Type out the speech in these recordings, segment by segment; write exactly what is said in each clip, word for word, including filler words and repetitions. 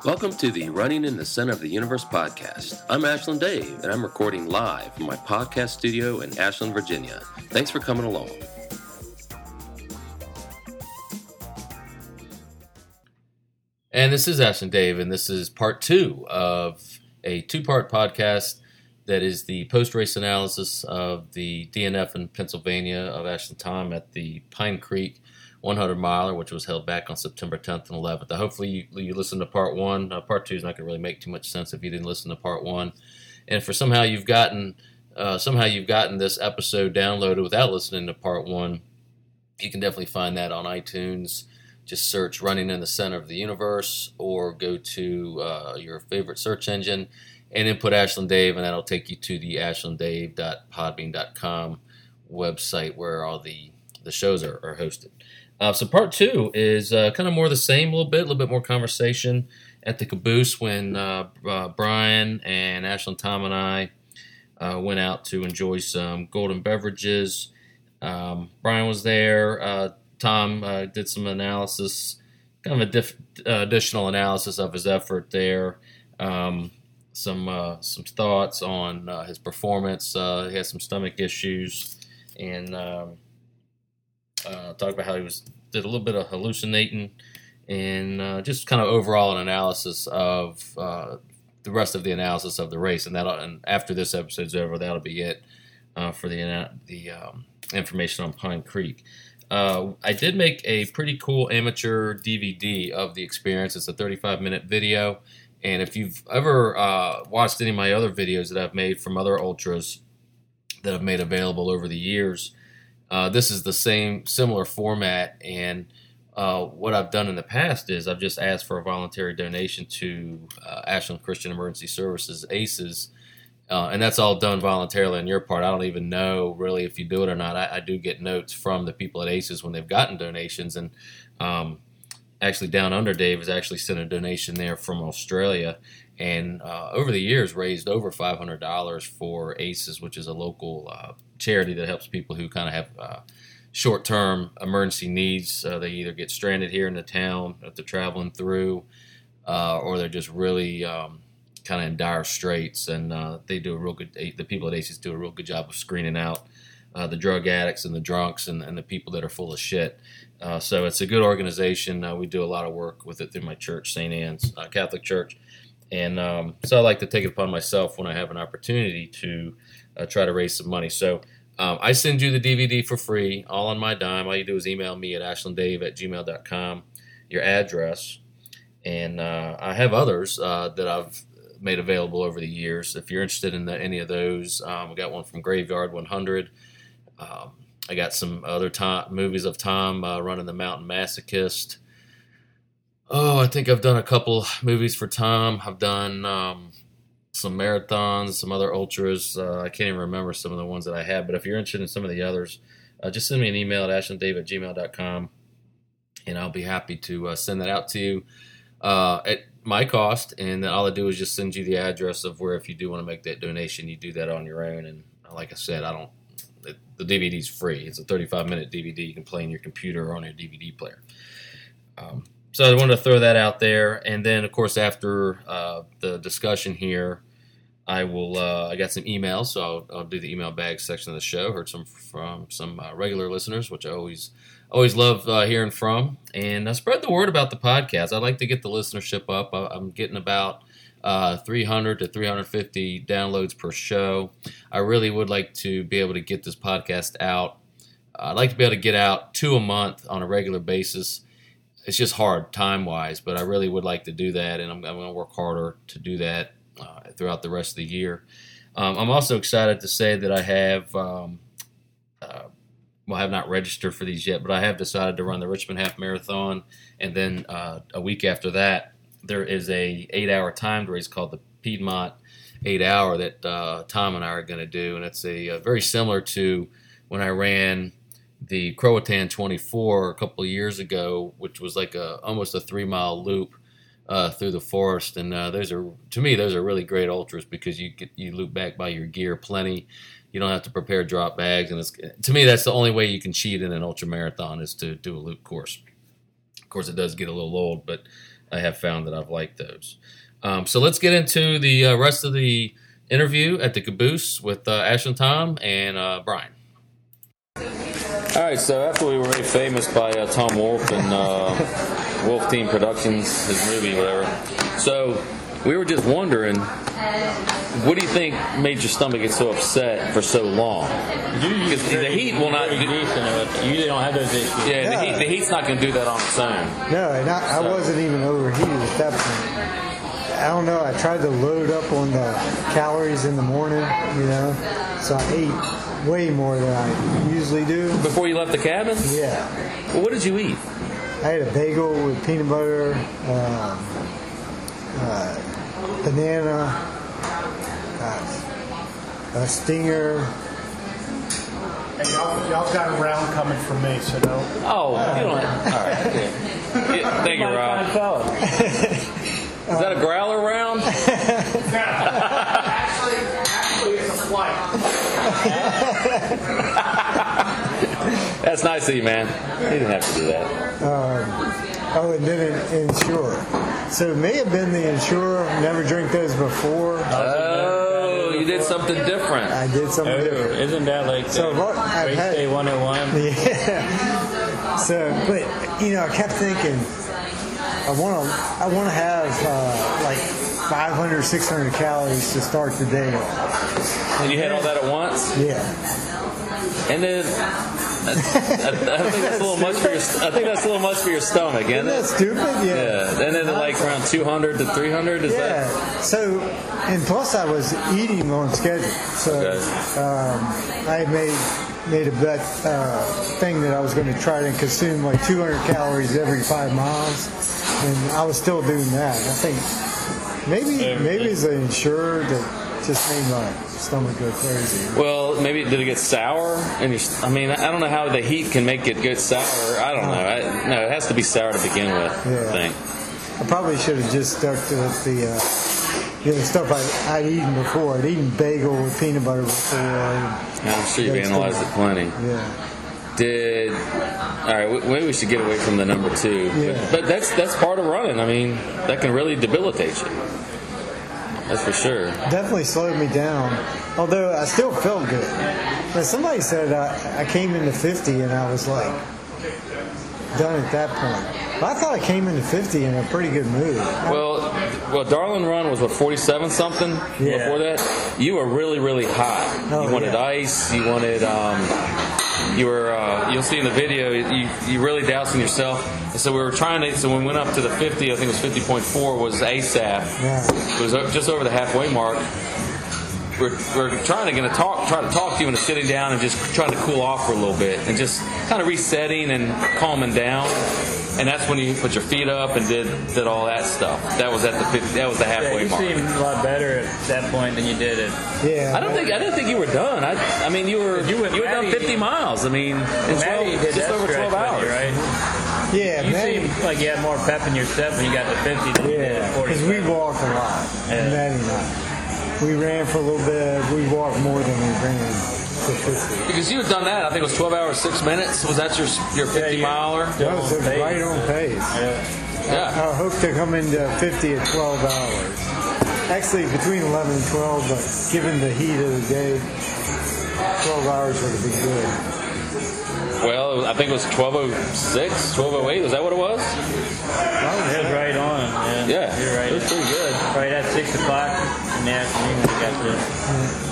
Welcome to the Running in the Center of the Universe podcast. I'm Ashland Dave, and I'm recording live from my podcast studio in Ashland, Virginia. Thanks for coming along. And this is Ashland Dave, and this is part two of a two-part podcast that is the post-race analysis of the D N F in Pennsylvania of Ashland Tom at the Pine Creek one hundred miler, which was held back on September tenth and eleventh. Hopefully you, you listened to part one. Uh, part two is not going to really make too much sense if you didn't listen to part one. And for somehow you've gotten uh, somehow you've gotten this episode downloaded without listening to part one, you can definitely find that on iTunes. Just search Running in the Center of the Universe, or go to uh, your favorite search engine and input Ashland Dave, and that'll take you to the ashland dave dot podbean dot com website where all the, the shows are, are hosted. Uh, so part two is uh, kind of more the same a little bit, a little bit more conversation at the Caboose when uh, uh, Brian and Ashland Tom and I uh, went out to enjoy some golden beverages. Um, Brian was there. Uh, Tom uh, did some analysis, kind of a diff- uh, additional analysis of his effort there. Um, some uh, some thoughts on uh, his performance. Uh, he had some stomach issues, and um, Uh, talked about how he was did a little bit of hallucinating, and uh, just kind of overall an analysis of uh, the rest of the analysis of the race. And that, and after this episode's over, that'll be it uh, for the the um, information on Pine Creek. Uh, I did make a pretty cool amateur D V D of the experience. It's a thirty-five minute video, and if you've ever uh, watched any of my other videos that I've made from other ultras that I've made available over the years, Uh, this is the same, similar format, and uh, what I've done in the past is I've just asked for a voluntary donation to uh, Ashland Christian Emergency Services, ACES, uh, and that's all done voluntarily on your part. I don't even know really if you do it or not. I, I do get notes from the people at ACES when they've gotten donations, and um, actually Down Under Dave has actually sent a donation there from Australia, and uh, over the years raised over five hundred dollars for ACES, which is a local uh, charity that helps people who kind of have uh, short-term emergency needs. Uh, they either get stranded here in the town that they're traveling through, uh, or they're just really um, kind of in dire straits, and uh, they do a real good. The people at ACES do a real good job of screening out uh, the drug addicts and the drunks and, and the people that are full of shit. Uh, so it's a good organization. Uh, we do a lot of work with it through my church, Saint Anne's uh, Catholic Church. And um, so I like to take it upon myself when I have an opportunity to uh, try to raise some money. So um, I send you the D V D for free, all on my dime. All you do is email me at ashland dave at gmail dot com, your address. And uh, I have others uh, that I've made available over the years. If you're interested in the, any of those, um, I got one from Graveyard one hundred. Um, I got some other Tom, movies of Tom uh, running the Mountain Masochist. Oh, I think I've done a couple movies for Tom. I've done um, some marathons, some other ultras. Uh, I can't even remember some of the ones that I had. But if you're interested in some of the others, uh, just send me an email at ashland dave at gmail dot com, and I'll be happy to uh, send that out to you uh, at my cost. And all I do is just send you the address of where, if you do want to make that donation, you do that on your own. And like I said, I don't. It, the D V D is free. It's a thirty-five minute D V D you can play in your computer or on your D V D player. Um, So I wanted to throw that out there, and then of course after uh, the discussion here, I will. Uh, I got some emails, so I'll, I'll do the email bag section of the show. Heard some from some uh, regular listeners, which I always always love uh, hearing from, and uh, spread the word about the podcast. I'd like to get the listenership up. I, I'm getting about uh, three hundred to three hundred fifty downloads per show. I really would like to be able to get this podcast out. I'd like to be able to get out two a month on a regular basis. It's just hard time-wise, but I really would like to do that, and I'm, I'm going to work harder to do that uh, throughout the rest of the year. Um, I'm also excited to say that I have, um, uh, well, I have not registered for these yet, but I have decided to run the Richmond Half Marathon, and then uh, a week after that, there is a eight-hour timed race called the Piedmont eight hour that uh, Tom and I are going to do, and it's a, a very similar to when I ran the Croatan twenty-four a couple of years ago, which was like a almost a three mile loop uh, through the forest. And uh, those are, to me, those are really great ultras because you get you loop back by your gear plenty. You don't have to prepare drop bags, and it's, to me, that's the only way you can cheat in an ultra marathon is to do a loop course. Of course, it does get a little old, but I have found that I've liked those. Um, so let's get into the uh, rest of the interview at the Caboose with uh, Ash and Tom and uh, Brian. All right, so after we were made famous by uh, Tom Wolfe and uh, Wolf Team Productions, his movie, whatever. So we were just wondering, what do you think made your stomach get so upset for so long? Because the heat will not. Do, you usually don't have those issues. Yeah, Yeah. The, heat, the heat's not going to do that on its own. No, and I, I wasn't even overheated at that point. I don't know. I tried to load up on the calories in the morning, you know, so I ate way more than I usually do. Before you left the cabin? Yeah. Well, what did you eat? I had a bagel with peanut butter, um, uh, banana, uh, a stinger. Hey, y'all, y'all got a round coming from me, so don't. Oh, you don't. All right. Yeah. Yeah, thank you, Rob. Is that a growler round? actually, actually, it's a flight. That's nice of you, man. You didn't have to do that. Um, oh, and then an Ensure. So it may have been the Ensure. Never drink those before. Oh, you did something different. I did something Oh, different. isn't that like the So what I've race had- day one oh one? Yeah. So, but you know, I kept thinking, I want to, I want to have uh, like five hundred, six hundred calories to start the day off. And you had all that at once? Yeah. And then I, I, I think that's a little much for your. I think that's a little much for your stomach, isn't Isn't that it? stupid? Yeah. Yeah. And then like around two hundred to three hundred. Is Yeah. that? So, and plus I was eating on schedule. So Okay. um, I made made a bet uh, thing that I was going to try to consume like two hundred calories every five miles, and I was still doing that. I think maybe maybe it's an Ensure that just made my stomach go crazy. Well, maybe did it get sour? And your, I mean, I don't know how the heat can make it get sour. I don't know. I, no, it has to be sour to begin with. Yeah. I think. I probably should have just stuck to the uh, you know, stuff I'd, I'd eaten before. I'd eaten bagel with peanut butter before. And, I'm sure you've That's analyzed good. it plenty. yeah. Did all right? w- Maybe we should get away from the number two. Yeah. But, but that's that's part of running. I mean, that can really debilitate you. That's for sure. Definitely slowed me down, although I still felt good. But somebody said I, I came into fifty and I was like done at that point. But I thought I came into fifty in a pretty good mood. Well, well, Darlin Run was what forty-seven something Yeah. before that. You were really, really hot. Oh, you wanted yeah. ice. You wanted. Um, you were. Uh, you'll see in the video. You you really dousing yourself. And so we were trying to. So when we went up to the fifty, I think it was fifty point four was ASAP. Yeah. It was o- just over the halfway mark. We're, we're trying to get a talk, try to talk to you and sitting down and just trying to cool off for a little bit and just kind of resetting and calming down. And that's when you put your feet up and did did all that stuff. That was at the fifty, that was the Yeah, halfway you mark. seemed a lot better at that point than you did at. Yeah. I don't think I didn't think you were done. I I mean you were You you, went were done Maddie- fifty miles. I mean in Maddie twelve, did just that over stretch twelve hours. with you, right? Yeah, You Maddie, seemed like you had more pep in your step when you got to fifty than you did yeah, at because forty. we walked a lot. Yeah. Maddie and I. We ran for a little bit. We walked more than we ran to fifty. Because you had done that. I think it was twelve hours six minutes. Was that your your fifty you- miler? That was on pace. right on pace. Yeah. Yeah. I hope to come into fifty at twelve hours. Actually, between eleven and twelve, but given the heat of the day, twelve hours would have been good. Well, I think it was twelve oh six, twelve oh eight. Was that what it was? It was right on. Yeah, Yeah. you're right. It was pretty good. Right at six o'clock in the afternoon when we got to.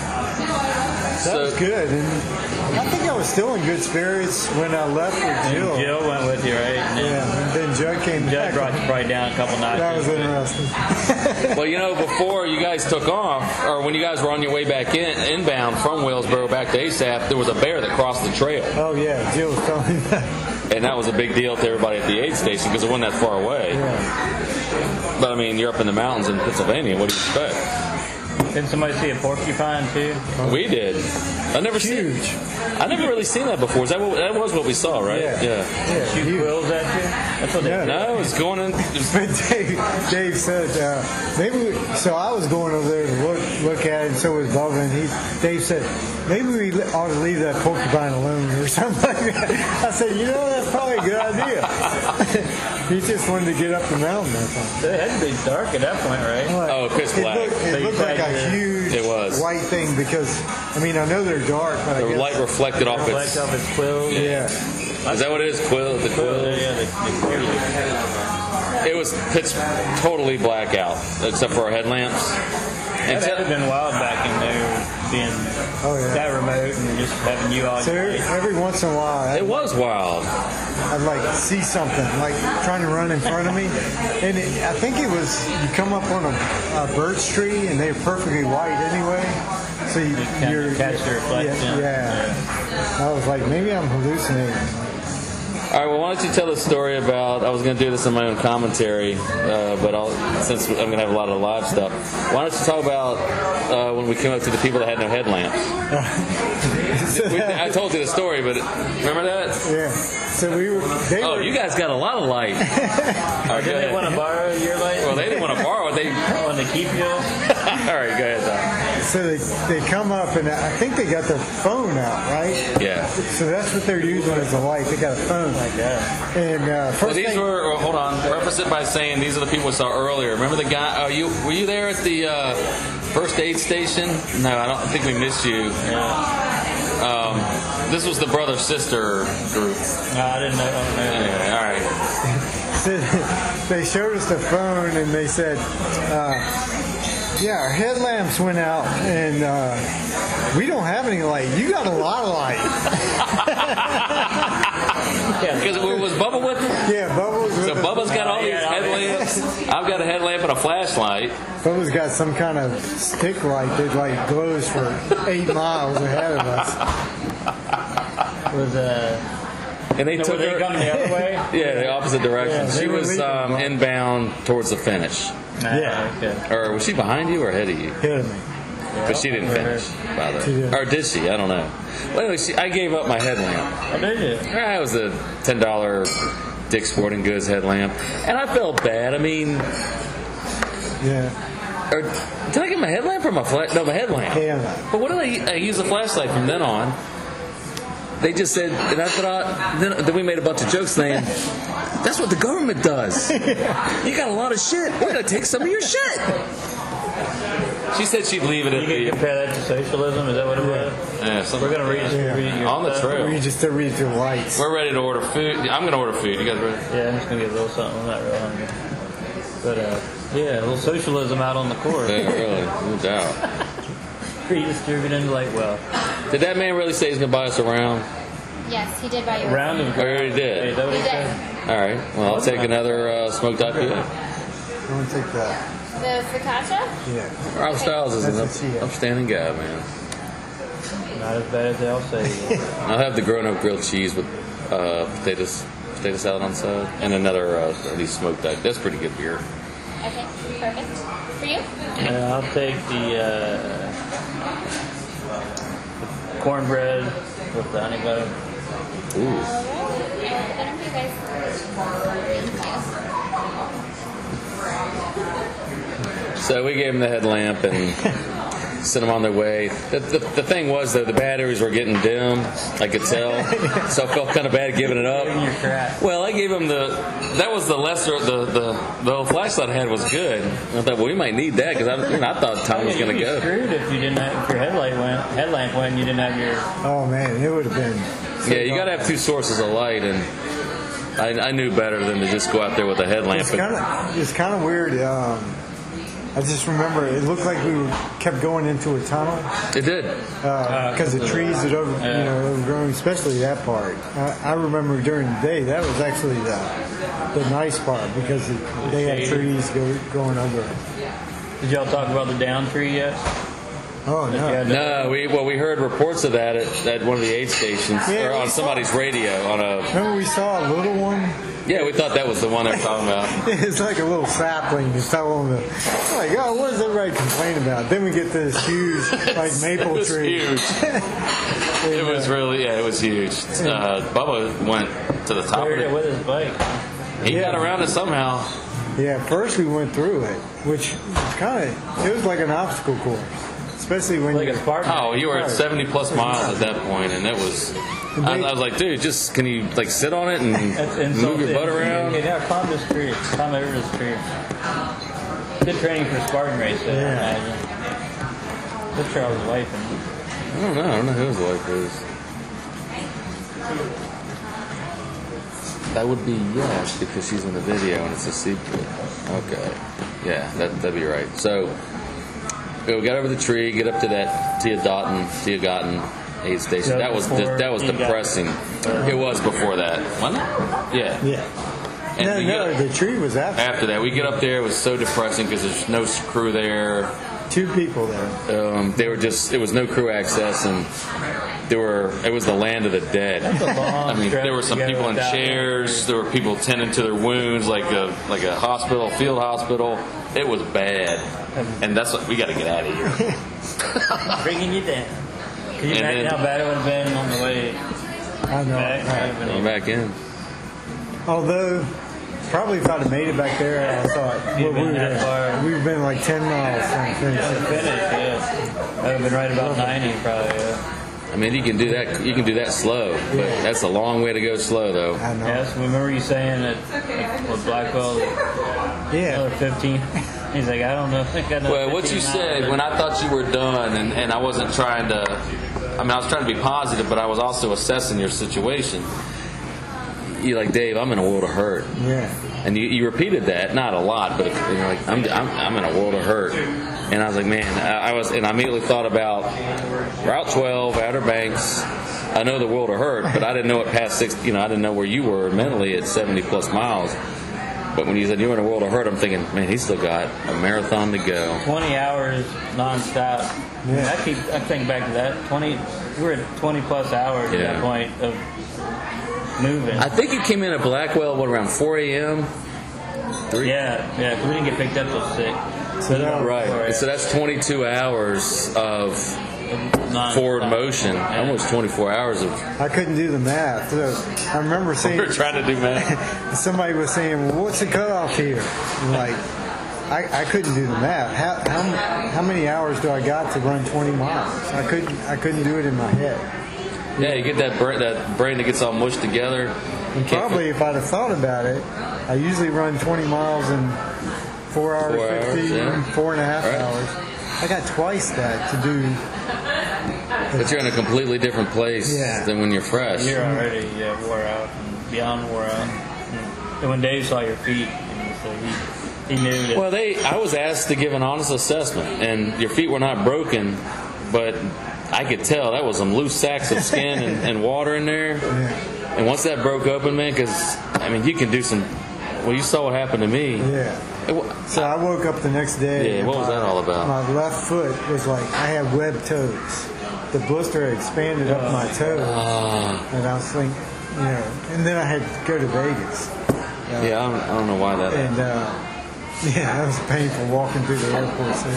That So- was good. And I think I was still in good spirits when I left with Jill. Jill went with you, right? And then Yeah, and then Judd came Judd back. brought you probably down a couple notches. That was interesting. Well, you know, before you guys took off, or when you guys were on your way back in, inbound from Wellsboro back to ASAP, there was a bear that crossed the trail. Oh, yeah, Jill was telling me that. And that was a big deal to everybody at the aid station because it wasn't that far away. Yeah. But, I mean, you're up in the mountains in Pennsylvania. What do you expect? Didn't somebody see a porcupine too? We did. I never seen. Huge. I never really seen that before. Is that what, that was what we saw, right? Yeah. Yeah, Shoot huge. quills at you? That's what they Yeah. did. No, it was going in. It was, But Dave, Dave said uh, maybe. We, so I was going over there to look look at it, and so was Bubba. And he, Dave said maybe we ought to leave that porcupine alone or something like that. I said, you know, that's probably a good idea. He just wanted to get up the mountain. I think. It had to be dark at that point, right? Like, Oh, pitch it black. looked, it So you looked like tried a to- huge It was. white thing because, I mean, I know they're dark, but I The guess, light reflected off Black its. off its quills. yeah. Is that what it is? Quill? The Well, quill? yeah, the, the quills. It was pitch totally black out, except for our headlamps. And That would have been wild back in there, being Oh, yeah. that remote and just having you all So your every, lights. every once in a while, it I'd, was wild. I'd like see something, like trying to run in front of me. And it, I think it was, you come up on a, a birch tree and they're perfectly white anyway. So you, kinda you're. catch the reflection. Yeah, yeah. I was like, maybe I'm hallucinating. All right, well, why don't you tell the story about, I was going to do this in my own commentary, uh, but I'll, since I'm going to have a lot of live stuff, why don't you talk about uh, when we came up to the people that had no headlamps? we, I told you the story, but remember that? Yeah. So we were. They Oh, were. you guys got a lot of light. All right, go Did they want ahead. to borrow your light? Well, they didn't want to borrow it. They, Want to keep you? all right, go ahead, Tom. So they, they come up and I think they got their phone out, right? Yeah. So that's what they're using as a light. They got a phone. Yeah. And uh, Well, first these thing, were, well, hold on, preface it by saying these are the people we saw earlier. Remember the guy, oh, you were you there at the uh, first aid station? No, I don't think we missed you. Um, this was the brother-sister group. No, I didn't know. I don't know. Anyway, all right. so they showed us the phone and they said, uh, yeah, our headlamps went out and uh, we don't have any light. You got a lot of light. Because was Bubba with them? Yeah, Bubba's So with us. Bubba's got all these Yeah, I mean- headlamps. I've got a headlamp and a flashlight. Bubba's got some kind of stick light that like glows for eight miles ahead of us. Was uh, And they no, took were they her, coming the other way? yeah, the opposite direction. Yeah, they she were was leaving. um, inbound towards the finish. Yeah. Okay. Or was she behind you or ahead of you? Hit me. But she didn't finish, by the She way. didn't. Or did she? I don't know. Well, anyway, she, I gave up my headlamp. Oh, did you? It was a ten dollar Dick's Sporting Goods headlamp. And I felt bad. I mean, Yeah. or, did I get my headlamp or my flash? No, my headlamp. Headlamp. But what did I, I use the flashlight from then on? They just said, and I thought, then, then we made a bunch of jokes saying, that's what the government does. You got a lot of shit. We're going to take some of your shit. She said she'd leave it You at can the. compare that to socialism? Is that what it was? Yeah, so We're gonna read, Yeah. read your On the stuff. trail. We just to read through lights. We're ready to order food. I'm going to order food. You guys ready? Yeah, I'm just gonna get a little something. I'm not real hungry. But uh, yeah, a little socialism out on the course. Yeah, really, no doubt. Redistributing like well. Did that man really say he's going to buy us around? Yes, he did buy you. Round and I already did. Hey, is that what He he did. said? All right. Well, I'll take another uh, smoked I P A. I'm gonna take that. The focaccia? Yeah. Rob Stiles is an That's up, what she had. upstanding guy, man. Not as bad as they all say. I'll have the grown-up grilled cheese with uh, potatoes, potato salad on the side, and another uh, at least smoked duck. That's pretty good beer. Okay, perfect. For you? Yeah, I'll take the, uh, the cornbread with the honey butter. Ooh. Alright. And then you guys. Thank you. So we gave them the headlamp and sent them on their way. The, the, the thing was, though, the batteries were getting dim. I could tell. So I felt kind of bad giving it up. Giving your crap. Well, I gave him the. That was the lesser. The the the old flashlight I had was good. I thought, well, we might need that because I, you know, I thought Tom was going to You'd be go. screwed if you didn't have, if your headlight went, headlamp went and you didn't have your. Oh man, it would have been. so Yeah, you got to have two sources of light, and I, I knew better than to just go out there with a headlamp. It's And, kind of it's kind of weird. Um, I just remember it looked like we were, kept going into a tunnel it did. because the trees had over, you know, overgrown, especially that part. I, I remember during the day that was actually the the nice part because it, they had trees go, going over it. Did y'all talk about the down tree yet? Oh no. No, we well we heard reports of that at, at one of the aid stations Yeah, or we on saw- somebody's radio on a. Remember we saw a little one? Yeah, we thought that was the one they were talking about. It's like a little sapling that fell on the. Like, oh, what does everybody complain about? Then we get this huge, like maple It was tree. huge. It was really yeah, it was huge. Uh, Bubba went to the top of Buried it it. with his bike. He Yeah. got around it somehow. Yeah, first we went through it, which was kind of it was like an obstacle course, especially when Like you. a Spartan. Oh, you were at seventy plus miles at that point, and it was I, I was like, dude, just can you like sit on it and That's move your butt around? Okay, now climb this tree. Climb over this tree. Good training for Spartan race, though, Yeah. I imagine. That's Charles' wife. And I don't know. I don't know who his wife is. That would be yes, because she's in the video and it's a secret. Okay. Yeah, that, that'd be right. So, we got over the tree, get up to that Tia Dotton, Tia Gotten aid station. Yeah, That was before that was you got- depressing. It was before that. Wasn't it? Yeah. Yeah. And No, we no, get- the tree was after. after that, we get up there. It was so depressing because there's no crew there. Two people there. Um, they were just it was no crew access, and there were it was the land of the dead. That's a long I mean, stretch there were some to go people in without chairs. There were people tending to their wounds, like a like a hospital, field hospital. It was bad, and that's what we got to get out of here. bringing you down. Can you And imagine then- how bad it would have been on the way I know. back? Right. Going back in. Although, probably if I'd have made it back there, I thought You'd well, been we that far. would we've been like ten miles from On the finish. finish, yeah. I would have been right about ninety, probably, yeah. I mean, you can do that. You can do that slow, but that's a long way to go slow, though. I know. Yes, remember you saying that with Blackwell, another Yeah. fifteen? He's like, I don't know. I think I know Well, what you said when I thought you were done, and, and I wasn't trying to, I mean, I was trying to be positive, but I was also assessing your situation. You're like, Dave, I'm in a world of hurt. Yeah. And you, you repeated that, not a lot, but you're like, I'm, I'm, I'm in a world of hurt. And I was like, man, I, I was, and I immediately thought about Route twelve, Outer Banks. I know the world of hurt, but I didn't know it past six, you know, I didn't know where you were mentally at seventy plus miles. But when you said you were in a world of hurt, I'm thinking, man, he's still got a marathon to go. twenty hours nonstop. Yeah. I keep, I think back to that. twenty, we were at twenty plus hours at Yeah. that point of moving. I think you came in at Blackwell, what, around four a.m.? Three? yeah, yeah, because we didn't get picked up till six. So that, Right. So that's twenty-two hours of Non-stop. forward motion, Yeah. almost twenty-four hours of. I couldn't do the math. So I remember saying We're trying to do math. somebody was saying, "Well, what's the cutoff here?" And like, I, I couldn't do the math. How, how how many hours do I got to run twenty miles? I couldn't I couldn't do it in my head. Yeah, you get that brain, that brain that gets all mushed together. And probably if I'd have thought about it, I usually run twenty miles in four hours, Four hours, fifty, yeah. four and a half Right. hours. I got twice that to do. But you're in a completely different place Yeah. than when you're fresh. You're already yeah, wore out, and beyond wore out. And when Dave saw your feet, you know, so he, he knew that. Well, they. I was asked to give an honest assessment, and your feet were not broken, but I could tell that was some loose sacks of skin and, and water in there. Yeah. And once that broke open, man, because I mean, you can do some. Well, you saw what happened to me. Yeah. It wa- So I woke up the next day. Yeah, and what was my- that all about? My left foot was like I had webbed toes. The blister had expanded up my toes, Ah. and I was thinking, you know, and then I had to go to Vegas. Uh, Yeah, I don't, I don't know why that. And uh, yeah, that was painful walking through the airport. So,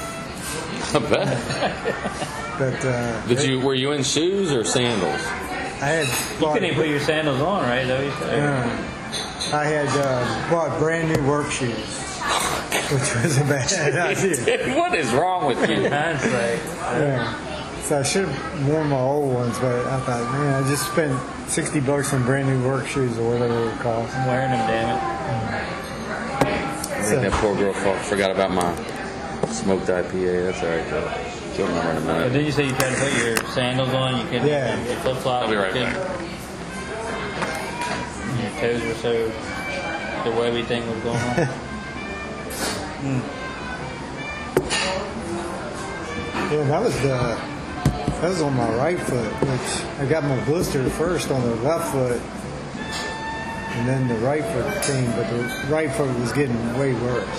I bet. but uh, Did you? Were you in shoes or sandals? I had you bought, couldn't even put your sandals on, right? Though you said. uh, I had uh, bought brand new work shoes, which was a bad idea. What is wrong with you? Hindsight. Yeah. So I should have worn my old ones, but I thought, man, I just spent sixty bucks on brand new work shoes or whatever it would cost. I'm wearing them, damn it. I think that poor girl fo- forgot about my smoked I P A. That's all right, though. She'll remember in a But minute. then you say you tried to put your sandals on, you couldn't, Yeah. your flip flops. I'll be right back. Your toes were so, the webby thing was going on. Yeah, that was the that was on my right foot, which I got my blister first on the left foot, and then the right foot came, but the right foot was getting way worse.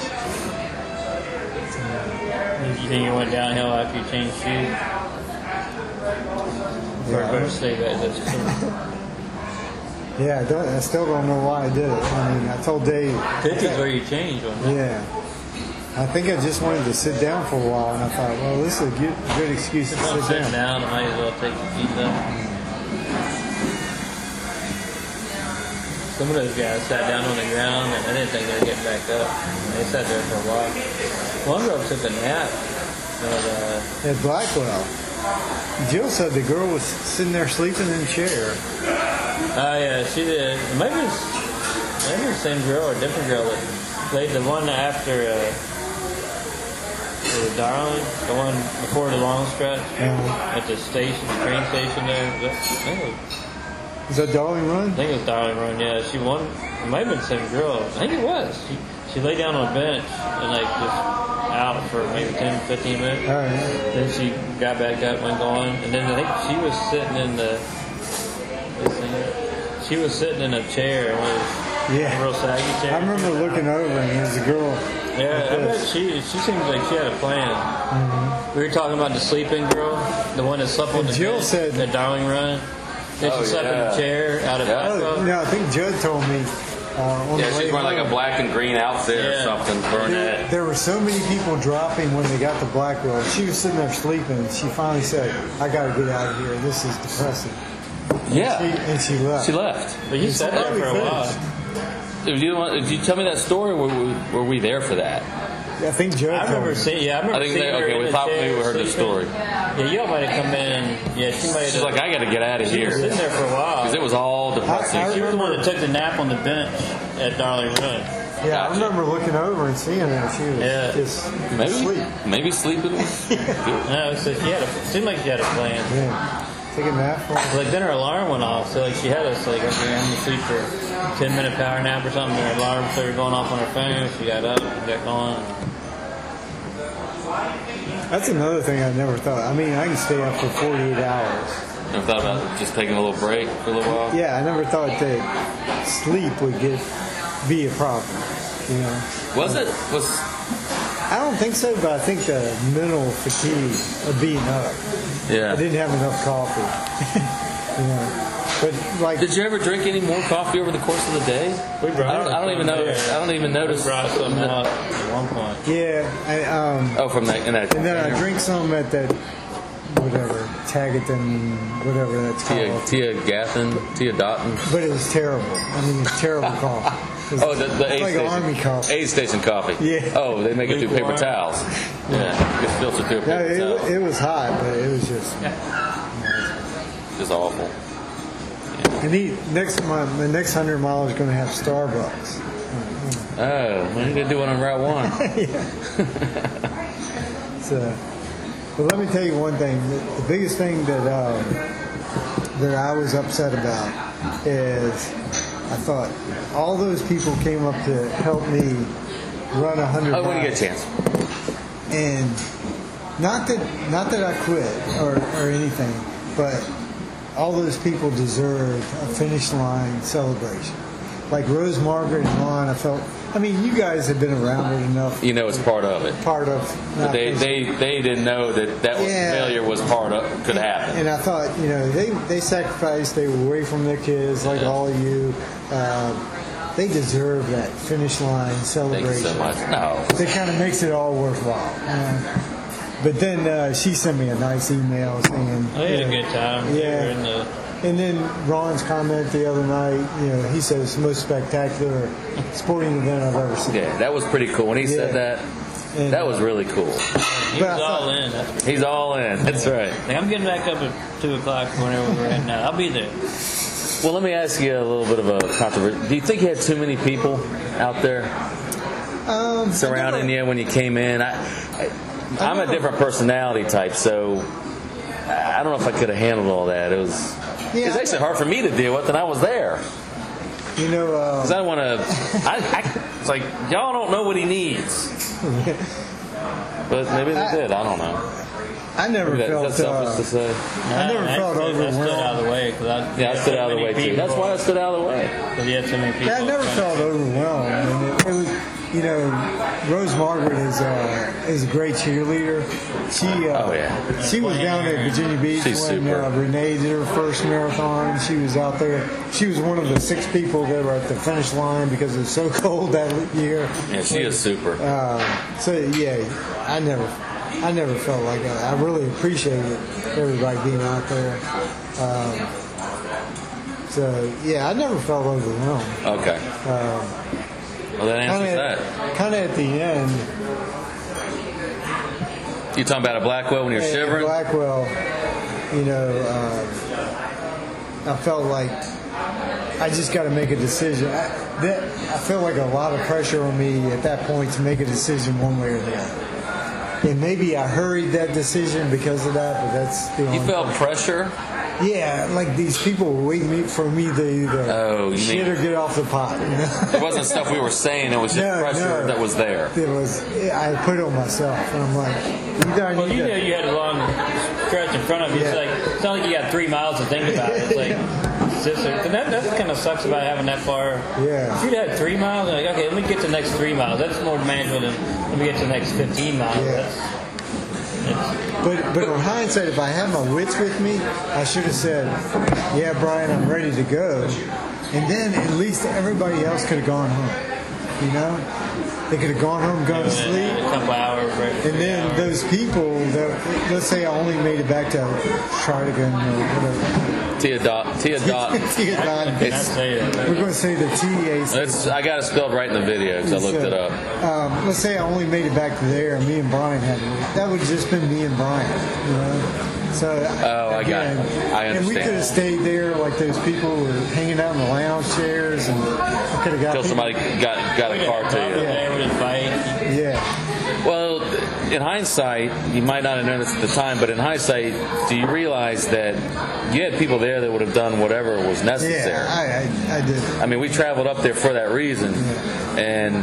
You think you went downhill after you changed shoes? Or Yeah. better say that. That's Yeah, I, don't, I still don't know why I did it. I mean, I told Dave. fifty's where you changed one. Yeah, I think I just wanted to sit down for a while, and I thought, well, this is a good, good excuse to Don't sit sit down. down, I might as well take your feet up. Some of those guys sat down on the ground and I didn't think they were getting back up. They sat there for a while. One girl took a nap, but uh, At Blackwell, Jill said the girl was sitting there sleeping in a chair. Oh yeah, she did. Maybe it's maybe the same girl or a different girl that played the one after uh, the Darling, the one before the long stretch Uh, at the station, train station there. I think it was, is that Darling Run? I think it was Darling Run. Yeah, she won. It might have been the same girl. I think it was. She she lay down on a bench and like just out for maybe ten, fifteen minutes. All right. Then she got back up and going, and then I think she was sitting in the. She was sitting in a chair, and was Yeah. a real saggy chair. I remember looking over and there was a girl. Yeah, like I bet this. she she seems like she had a plan. Mm-hmm. We were talking about the sleeping girl, the one that slept on And the Jill bench, said- the Darling Run. Then she Oh, slept in yeah. a chair out of Yeah. Black Oh, Rock. no, I think Judd told me uh, on Yeah, the way she's wearing like a home, black and green outfit or Yeah. something. There, Burnett. there were so many people dropping when they got to Blackwell. She was sitting there sleeping, and she finally said, "I got to get out of here. This is depressing." Yeah. She, and she left. She left. But you sat there Probably for a while. finished. Did you, want, did you tell me that story? Or were we, were we there for that? I think Judd I told remember me. seeing. Yeah, I remember I think seeing they- her okay, in we the thought chair we heard the sleeping. story. Yeah, y'all might have come in. Yeah, she might have. She's like, I got to get out of She was here. sitting there for a while. Because it was all depressing. I- I She was the one remember- that took the nap on the bench at Darling Run. Yeah, I Gotcha. remember looking over and seeing her. She was Yeah. just maybe, asleep. maybe sleeping was good. No, so she had a. Seemed like she had a plan. Yeah. Take a nap for So, like then her alarm went off, so like she had us like okay, I'm gonna sleep for a ten minute power nap or something. Her alarm started going off on her phone. She got up, and got going. That's another thing I never thought. I mean, I can stay up for forty-eight hours. Never thought about just taking a little break for a little while. Yeah, I never thought that sleep would get be a problem. You know, Was it? Was I don't think so, but I think the mental fatigue of being up. yeah. I didn't have enough coffee. you know, but like Did you ever drink any more coffee over the course of the day? We brought I don't, I don't even know. Yeah. I don't even We notice. brought something up at one point. yeah, I, um, Oh, from that. In that and then I drink some at that whatever Tagaton, whatever that's Tia, called. Tia Gathan, Tia Dotton. But it was terrible. I mean, it's terrible coffee. It's, Oh, the, the it's aid like station. army coffee. Aid station coffee. Yeah. Oh, they make it through paper Lukewarm. towels. Yeah, it's filtered through a No, paper towel. it, it was hot, but it was just. Just awful. And he next month, the next hundred miles is going to have Starbucks. Oh, we need to do one on Route One. So, but let me tell you one thing. The, the biggest thing that um, that I was upset about is I thought all those people came up to help me run a hundred Oh, miles. when you get a chance. And not that not that I quit or, or anything, but all those people deserve a finish line celebration. Like Rose Margaret and Ron, I felt. I mean, you guys have been around it enough. You know, it's part of it. Part of. But not they, finishing. they, they didn't know that that was, Yeah. failure was part of could happen. And I thought, you know, they they sacrificed. They were away from their kids, like Yeah. all of you. Um, they deserve that finish line Thank celebration. you so much. No. It kind of makes it all worthwhile. you know. But then uh, she sent me a nice email saying, I had you a know, good time. We Yeah. were in the And then Ron's comment the other night, you know, he said it's the most spectacular sporting event I've ever seen. Yeah, that was pretty cool. When he said Yeah. that, And, that was really cool. He But I was all thought- in. That's for He's all in. That's right. Like, I'm getting back up at two o'clock whenever we're at now. I'll be there. Well, let me ask you a little bit of a controversy. Do you think you had too many people out there um, surrounding you when you came in? I, I, I'm a different personality type, so I don't know if I could have handled all that. It was, it Yeah, was actually hard for me to deal with, and I was there. You know, uh, Because I don't want to. I, I, it's like, y'all don't know what he needs. But maybe they did. I don't know. I never Maybe that, felt. is that selfish Uh, to say? I never Nah, felt I stood, I stood overwhelmed. out of the way because I Yeah, I stood out of the way too. That's why I stood out of the way. Because you had so many people. yeah, I never felt overwhelmed. And it, it was, you know, Rose Margaret is uh, is a great cheerleader. She uh, Oh, yeah. she was down at Virginia Beach She's when super. uh, Renee did her first marathon. She was out there. She was one of the six people that were at the finish line because it was so cold that year. Yeah, she is super. Um, so yeah, I never, I never felt like that. I really appreciated everybody being out there. Um, so yeah, I never felt overwhelmed. Okay. Um, Well, that answers kind that. of, kind of at the end, You talking about a Blackwell when you're at shivering? Blackwell, you know, uh, I felt like I just got to make a decision. I, that, I felt like a lot of pressure on me at that point to make a decision one way or the other. And maybe I hurried that decision because of that, but that's the only You felt thing. pressure? Yeah, like these people were waiting me for me to either Oh, you shit mean- or get off the pot. You know? It wasn't stuff we were saying. It was just No, pressure no. that was there. It was. I put it on myself, and I'm like, either I Well, need you to. know you had a long stretch in front of you. It's Yeah. like it's not like you got three miles to think about it. It's like it's just a, and that that kind of sucks about having that far. Yeah. If you'd had three miles, like okay, let me get to the next three miles. That's more manageable than let me get to the next fifteen miles. Yeah. That's, it's, But but in hindsight, if I had my wits with me, I should have said, "Yeah, Brian, I'm ready to go," and then at least everybody else could have gone home. You know, they could have gone home, gone to a sleep. couple hours, right? And then those people that, let's say I only made it back to Chardigan or whatever. Tia Dot. Tia Dot. Tia Dot. Can I say that? We're going to say the T A. It's, I got it spelled right in the video because I looked So, it up. Um, let's say I only made it back to there, and me and Brian had to leave. That would have just been me and Brian, you know. So Oh, I got it. I And we understand. could have stayed there like those people were hanging out in the lounge chairs, and I could have got Until somebody got got a car to you. There with his bike. Yeah. Well, in hindsight, you might not have known this at the time, but in hindsight, do you realize that you had people there that would have done whatever was necessary? Yeah, I, I, I did. I mean, we traveled up there for that reason, and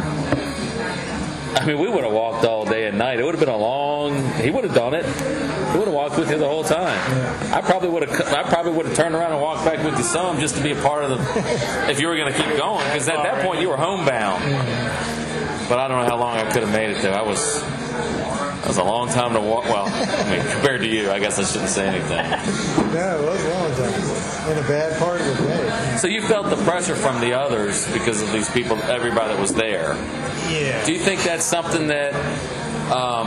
I mean, we would have walked all day and night. It would have been a long. He would have done it. He would have walked with you the whole time. I probably would have. I probably would have turned around and walked back with you some just to be a part of the. If you were going to keep going, because at that point you were homebound. But I don't know how long I could have made it there. I was. That was a long time to walk. Well, I mean, compared to you, I guess I shouldn't say anything. No, it was a long time. In a bad part of the day. So you felt the pressure from the others because of these people, everybody that was there. Yeah. Do you think that's something that, um,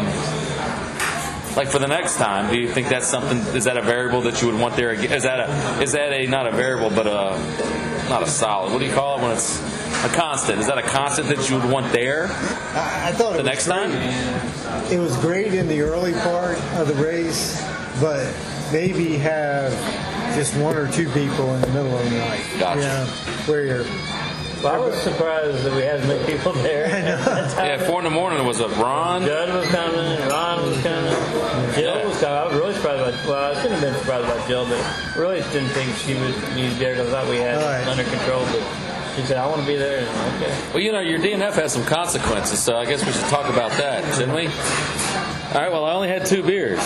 like for the next time, do you think that's something? Is that a variable that you would want there? again? Is that a is that a not a variable but a not a solid? What do you call it when it's a constant? Is that a constant that you would want there I, I thought it the was next great. time? It was great in the early part of the race, but maybe have just one or two people in the middle of the night. Gotcha. You know, where you're. Well, I was surprised that we had as many people there. Yeah, four in the morning was a Ron. Judd was coming, Ron was coming, Jill was coming. I was really surprised about. Well, I shouldn't have been surprised about Jill, but I really didn't think she would need to be there because I thought we had All it right. under control. But she said, "I want to be there." And I'm like, okay. Well, you know, your D N F has some consequences, so I guess we should talk about that, shouldn't we? All right. Well, I only had two beers.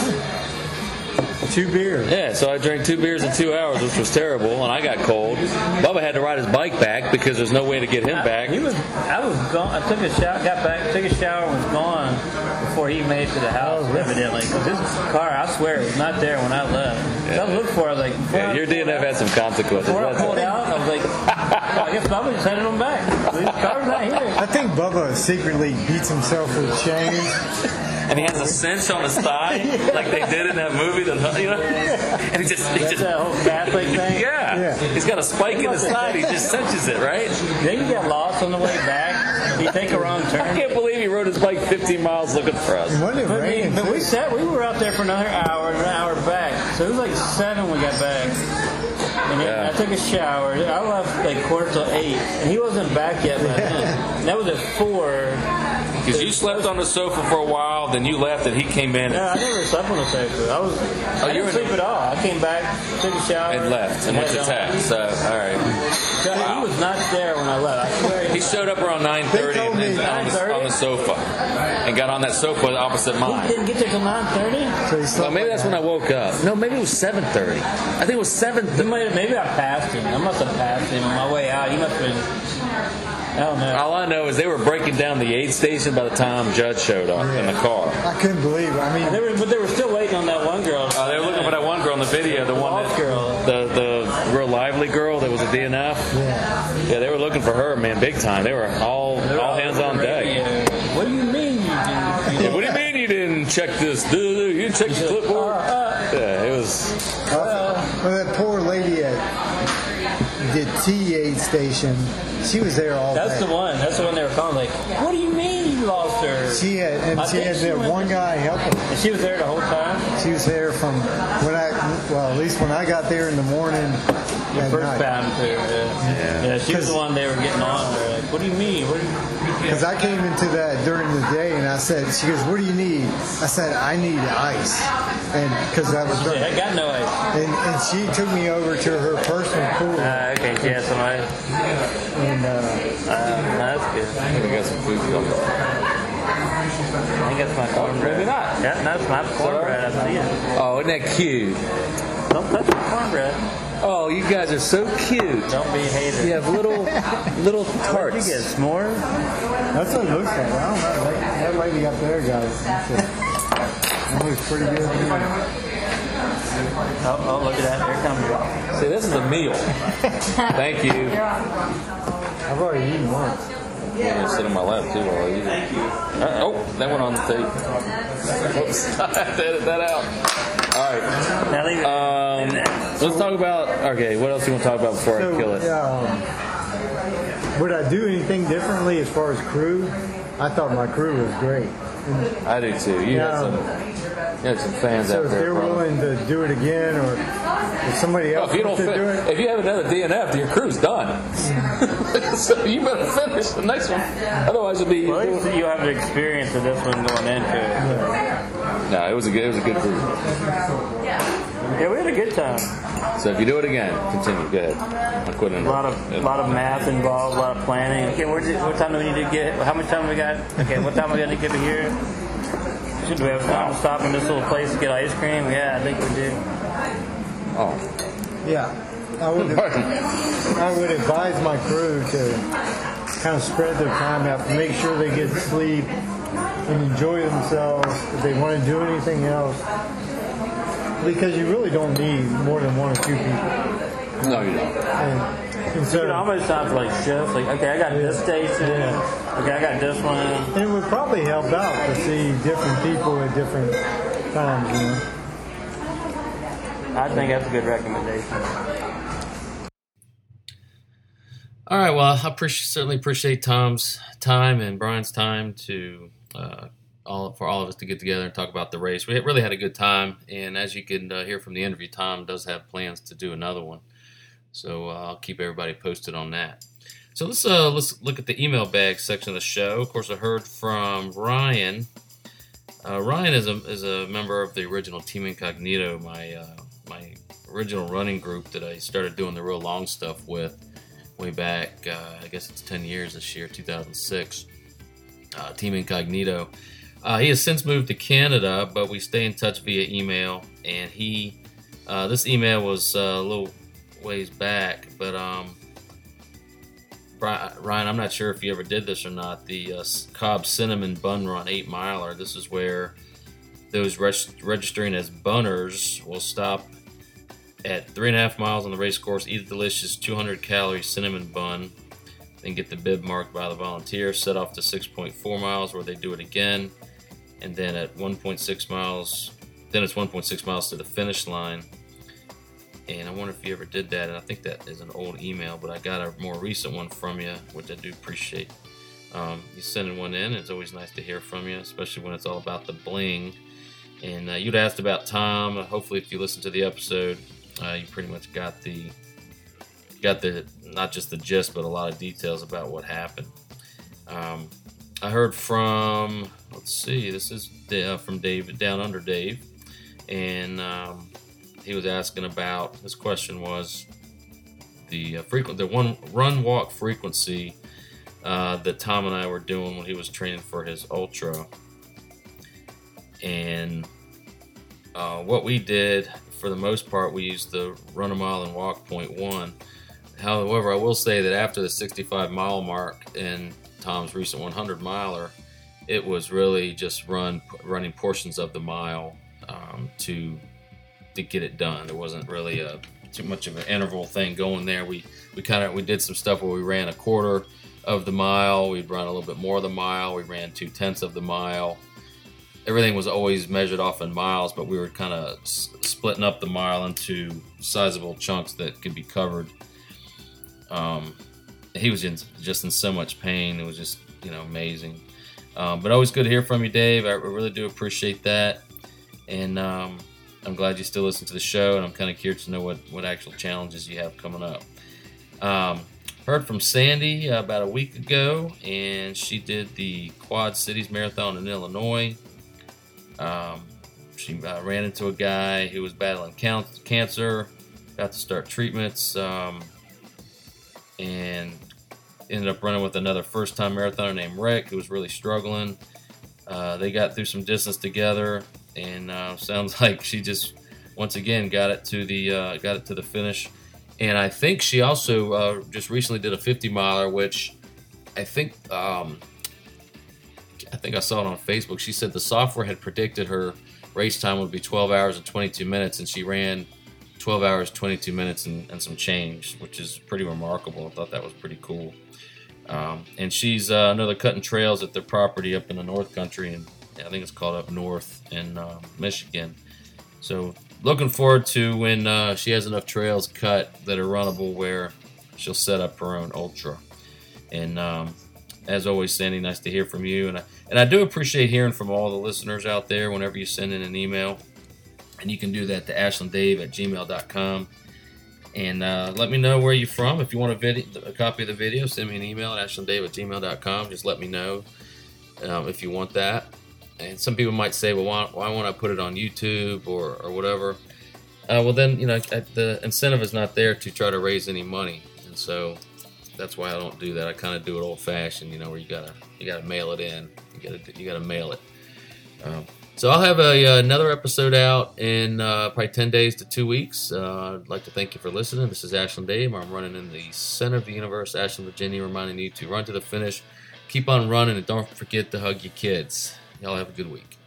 Two beers. Yeah, so I drank two beers in two hours, which was terrible, and I got cold. Bubba had to ride his bike back because there's no way to get him back. He was. I was gone. I took a shower, got back, took a shower, and was gone before he made it to the house. Oh, really? Evidently, because his car, I swear, was not there when I left. So I was looking for it. I was like, before Yeah, I your D N F pulled had some consequences. Before I That's pulled it. out, I was like, well, I guess Bubba just headed him back. His car's not here. I think Bubba secretly beats himself with chains. And he has a cinch on his thigh, like they did in that movie, the, you know? And he just, he That's just that whole Catholic thing. yeah. Yeah. He's got a spike in his thigh, and he just cinches it, right? Then you get lost on the way back. You take a wrong I turn. can't believe he rode his bike fifteen miles looking for us. Wasn't it But, we, raining? but we too? sat. We were out there for another hour and an hour back. So it was like seven when we got back. And then Yeah. I took a shower. I left like quarter till eight, and he wasn't back yet by then. And that was at four. Because you slept on the sofa for a while, then you left, and he came in No, I never slept on the sofa. I was. Oh, I you were didn't in sleep the- at all. I came back, took a shower, and left and went to had tech. on- So, all right. So Wow. He was not there when I left. I swear. He showed up around nine thirty They told me on, the- nine thirty? on the sofa and got on that sofa opposite He mine. didn't get there till nine thirty. So he slept Well, maybe like that's when I that. woke up. No, maybe it was seven thirty. I think it was seven He thirty. might have, maybe I passed him. I must have passed him on my way out. He must have been. I don't know. All I know is they were breaking down the aid station by the time Judge showed up in the car. I couldn't believe it. I mean, They were, but they were still waiting on that one girl. Uh, they were looking for that one girl in the video, the one that, Girl. the the real lively girl that was a D N F. yeah. Yeah, they were looking for her, man, big time. They were all all hands on deck. Radio. What do you mean you didn't? Yeah, what do you mean you didn't check this? You didn't check the clipboard? Yeah, it was. Well, that poor lady at the T aid station, she was there all That's day. the one. That's the one they were calling. Like, what do you mean you lost her? She had, and I she think had she that went- one guy helping. And she was there the whole time. She was there from when I, well, at least when I got there in the morning. At First night. time too. Yeah. yeah, she was the one they were getting on. They're like, "What do you mean? What do you?" Because I came into that during the day, and I said, she goes, "What do you need?" I said, "I need ice," and because I was She drunk. said, I got no ice. And, and she took me over to her personal pool, Uh, okay, she had some ice. and uh, Uh, that's good. We got some food coming. I think that's my cornbread. Maybe not. Yeah, that's my cornbread. I see it. Oh, isn't that cute? Don't touch my cornbread. Oh, you guys are so cute. Don't be a hater. You have little little What did you tarts. get? S'mores? that's what it looks like. I don't know. That, that lady up there, guys, that looks pretty good. Oh, oh, look at that. Here comes it. See, this is a meal. Thank you. I've already eaten once. You're gonna sit on my lap too while I eat it. Uh, oh, that went on the tape. Whoops, I had to edit that out. All right. Now leave it. Um, let's talk about. Okay, what else do you want to talk about before I kill it? Um, would I do anything differently as far as crew? I thought my crew was great. And I do too. You had Yeah. some. You had some fans so out if there. they're probably. willing to do it again, or if somebody Well, else if you don't, wants to do fin- it, if you have another D N F, your crew's done. So you better finish the next one. Otherwise, it'll be. Well, at least you have the experience of this one going into it. No, it was a good. It was a good crew. Yeah, we had a good time. So if you do it again, continue. Go ahead. I'll quit A lot of, a lot of math involved, a lot of planning. Okay, where's it, what time do we need to get? How much time we got? Okay, what time we got to get here? Should we have time to stop in this little place to get ice cream? Yeah, I think we do. Oh. yeah, I would. I would advise my crew to kind of spread their time out, make sure they get sleep and enjoy themselves. If they want to do anything else, because you really don't need more than one or two people. No, you don't. And, and so, It almost sounds like shifts. Like, okay, I got this station. Okay, I got this one. and it would probably help out to see different people at different times. You know. I think that's a good recommendation. All right. Well, I appreciate, certainly appreciate Tom's time and Brian's time to uh, all for all of us to get together and talk about the race. We really had a good time, and as you can uh, hear from the interview, Tom does have plans to do another one. So uh, I'll keep everybody posted on that. So let's uh, let's look at the email bag section of the show. Of course, I heard from Ryan. Uh, Ryan is a is a member of the original Team Incognito, my uh, my original running group that I started doing the real long stuff with way back. Uh, I guess it's ten years this year, two thousand six. Uh, Team Incognito. Uh, he has since moved to Canada, but we stay in touch via email. And he, uh, this email was uh, a little ways back, but um, Ryan, I'm not sure if you ever did this or not. The uh, Cobb Cinnamon Bun Run eight miler. This is where those res- registering as bunners will stop at three and a half miles on the race course, eat a delicious two hundred calorie cinnamon bun, then get the bib marked by the volunteer, set off to six point four miles where they do it again, and then at one point six miles, then it's one point six miles to the finish line. And I wonder if you ever did that, and I think that is an old email, but I got a more recent one from you, which I do appreciate. Um, you sending one in, it's always nice to hear from you, especially when it's all about the bling. And uh, you'd asked about Tom. Hopefully, if you listen to the episode, uh, you pretty much got the got the not just the gist, but a lot of details about what happened. Um, I heard from let's see, this is uh, from David Down Under Dave, and um, he was asking about. His question was the uh, frequent the one run walk frequency uh, that Tom and I were doing when he was training for his ultra. And uh, what we did, for the most part, we used the run a mile and walk point one. However, I will say that after the sixty-five mile mark in Tom's recent one hundred miler, it was really just run running portions of the mile um, to to get it done. There wasn't really a too much of an interval thing going there. We we kind of we did some stuff where we ran a quarter of the mile, we'd run a little bit more of the mile, we ran two tenths of the mile. Everything was always measured off in miles, but we were kind of s- splitting up the mile into sizable chunks that could be covered. Um, he was in, just in so much pain. It was just, you know, amazing. Um, but always good to hear from you, Dave. I really do appreciate that. And um, I'm glad you still listen to the show, and I'm kind of curious to know what, what actual challenges you have coming up. Um, heard from Sandy uh, about a week ago, and she did the Quad Cities Marathon in Illinois. Um, she uh, ran into a guy who was battling cancer, got to start treatments, um, and ended up running with another first-time marathoner named Rick, who was really struggling. Uh, they got through some distance together, and uh, sounds like she just once again got it to the uh, got it to the finish. And I think she also uh, just recently did a fifty miler, which I think um, I think I saw it on Facebook. She said the software had predicted her race time would be twelve hours and twenty-two minutes, and she ran twelve hours, twenty-two minutes, and, and some change, which is pretty remarkable. I thought that was pretty cool. Um, and she's uh, another cutting trails at their property up in the North Country, and I think it's called Up North in um, Michigan. So looking forward to when uh, she has enough trails cut that are runnable where she'll set up her own ultra. And um, as always, Sandy, nice to hear from you. And I, and I do appreciate hearing from all the listeners out there whenever you send in an email. And you can do that to ashlanddave at gmail dot com. And uh, let me know where you're from. If you want a, video, a copy of the video, send me an email at ashlanddave at gmail dot com. Just let me know um, if you want that. And some people might say, well, why, why won't I put it on YouTube or, or whatever? Uh, well, then, you know, the incentive is not there to try to raise any money. And so that's why I don't do that. I kind of do it old-fashioned, you know, where you gotta you gotta mail it in. You gotta you gotta mail it. Um, So I'll have a, uh, another episode out in uh, probably ten days to two weeks. Uh, I'd like to thank you for listening. This is Ashland Dave. I'm running in the center of the universe, Ashland, Virginia, reminding you to run to the finish, keep on running, and don't forget to hug your kids. Y'all have a good week.